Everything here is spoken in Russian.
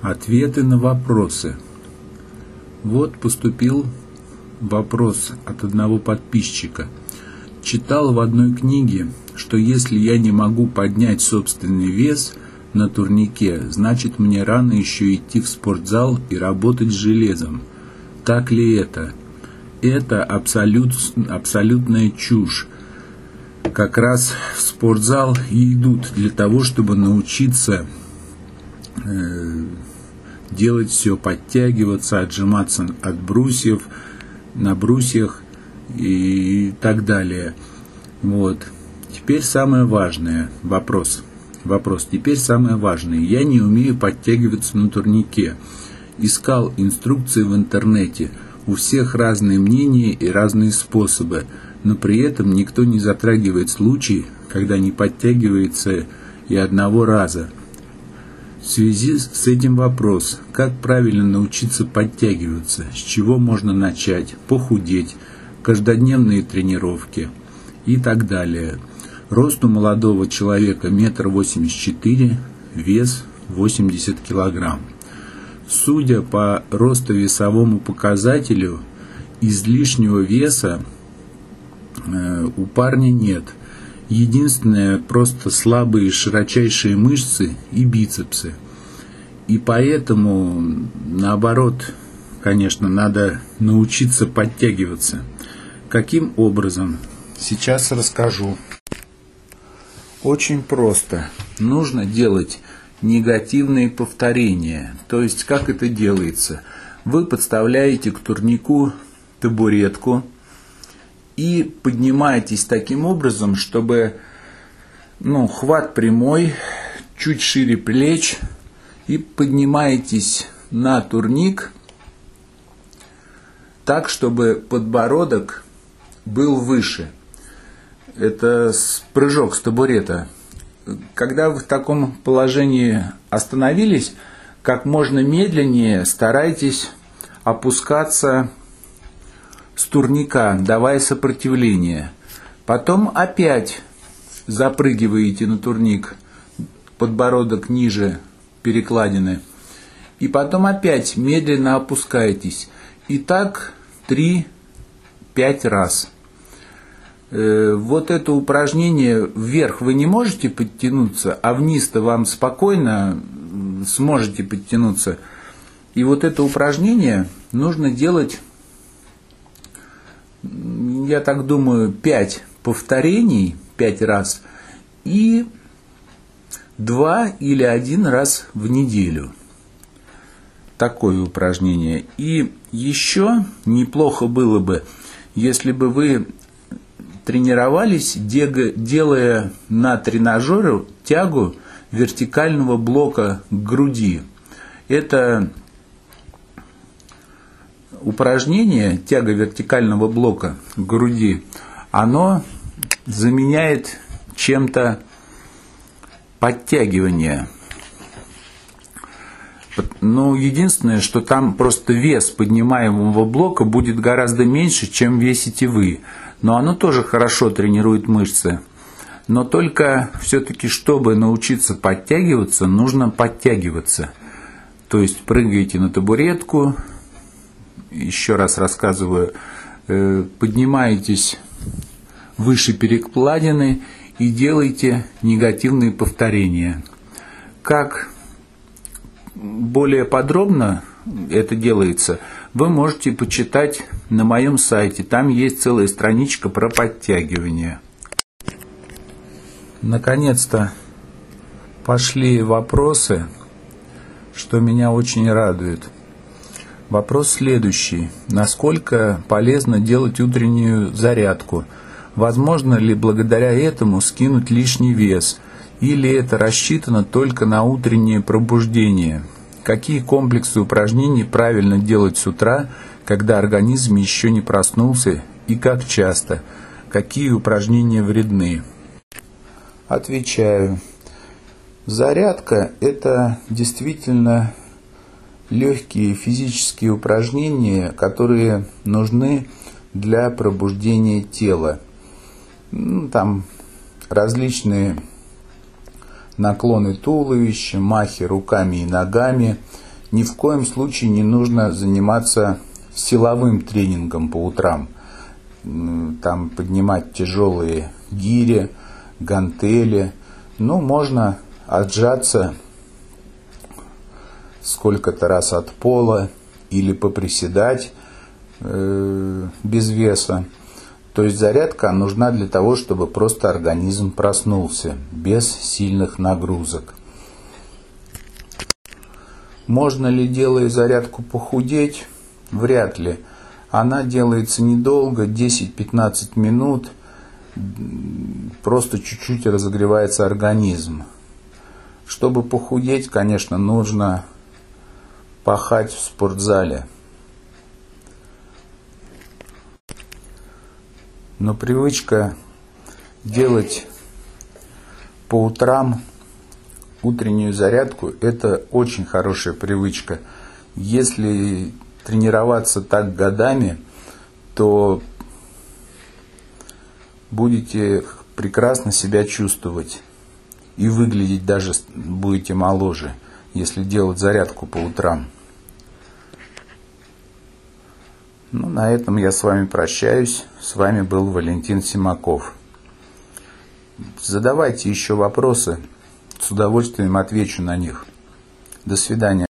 Ответы на вопросы. Вот поступил вопрос от одного подписчика. Читал в одной книге, что если я не могу поднять собственный вес на турнике, значит мне рано еще идти в спортзал и работать с железом. Так ли это? Это абсолютная чушь. Как раз в спортзал и идут для того, чтобы научиться делать все, подтягиваться, отжиматься от брусьев, на брусьях и так далее. Вот. Теперь самое важное. Вопрос. Теперь самое важное. Я не умею подтягиваться на турнике. Искал инструкции в интернете. У всех разные мнения и разные способы. Но при этом никто не затрагивает случай, когда не подтягивается и одного раза. В связи с этим вопрос, как правильно научиться подтягиваться, с чего можно начать, похудеть, каждодневные тренировки и так далее. Рост у молодого человека 1,84 м, вес 80 кг. Судя по ростовесовому показателю, излишнего веса у парня нет. Единственное, просто слабые широчайшие мышцы и бицепсы. И поэтому, наоборот, конечно, надо научиться подтягиваться. Каким образом? Сейчас расскажу. Очень просто. Нужно делать негативные повторения. То есть, как это делается? Вы подставляете к турнику табуретку и поднимаетесь таким образом, чтобы хват прямой, чуть шире плеч, и поднимаетесь на турник так, чтобы подбородок был выше. Это прыжок с табурета. Когда вы в таком положении остановились, как можно медленнее старайтесь опускаться с турника, давая сопротивление. Потом опять запрыгиваете на турник, подбородок ниже перекладины. И потом опять медленно опускаетесь. И так 3-5 раз. Вот это упражнение, вверх вы не можете подтянуться, а вниз-то вам спокойно сможете подтянуться. И вот это упражнение нужно делать, я так думаю, 5 повторений, 5 раз, и 2 или 1 раз в неделю. Такое упражнение. И еще неплохо было бы, если бы вы тренировались, делая на тренажере тягу вертикального блока к груди. Это упражнение, тяга вертикального блока к груди, оно заменяет чем-то подтягивание. Но единственное, что там просто вес поднимаемого блока будет гораздо меньше, чем весите вы. Но оно тоже хорошо тренирует мышцы. Но только все-таки, чтобы научиться подтягиваться, нужно подтягиваться. То есть прыгаете на табуретку, еще раз рассказываю, поднимаетесь выше перекладины и делаете негативные повторения. Как более подробно это делается, вы можете почитать на моем сайте. Там есть целая страничка про подтягивание. Наконец-то пошли вопросы, что меня очень радует. Вопрос следующий. Насколько полезно делать утреннюю зарядку? Возможно ли благодаря этому скинуть лишний вес? Или это рассчитано только на утреннее пробуждение? Какие комплексы упражнений правильно делать с утра, когда организм еще не проснулся, и как часто? Какие упражнения вредны? Отвечаю. Зарядка – это действительно легкие физические упражнения, которые нужны для пробуждения тела. Там различные наклоны туловища, махи руками и ногами, Ни в коем случае не нужно заниматься силовым тренингом по утрам. Там поднимать тяжелые гири, гантели. Можно отжаться сколько-то раз от пола или поприседать без веса. То есть зарядка нужна для того, чтобы просто организм проснулся, без сильных нагрузок. Можно ли, делая зарядку, похудеть? Вряд ли. Она делается недолго, 10-15 минут. Просто чуть-чуть разогревается организм. Чтобы похудеть, конечно, нужно пахать в спортзале. Но привычка делать по утрам утреннюю зарядку – это очень хорошая привычка. Если тренироваться так годами, то будете прекрасно себя чувствовать и выглядеть даже будете моложе, если делать зарядку по утрам. На этом я с вами прощаюсь. С вами был Валентин Симаков. Задавайте еще вопросы, с удовольствием отвечу на них. До свидания.